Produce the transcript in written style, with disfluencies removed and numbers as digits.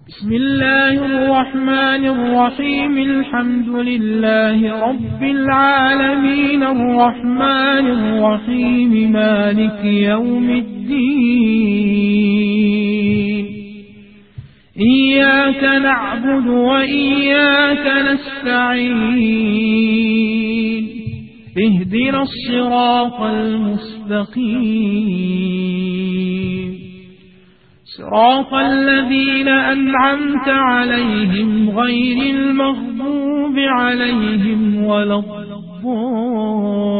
بسم الله الرحمن الرحيم. الحمد لله رب العالمين الرحمن الرحيم مالك يوم الدين. إياك نعبد وإياك نستعين. اهدنا الصراط المستقيم صراط الذين أنعمت عليهم غير المغضوب عليهم ولا الضالين.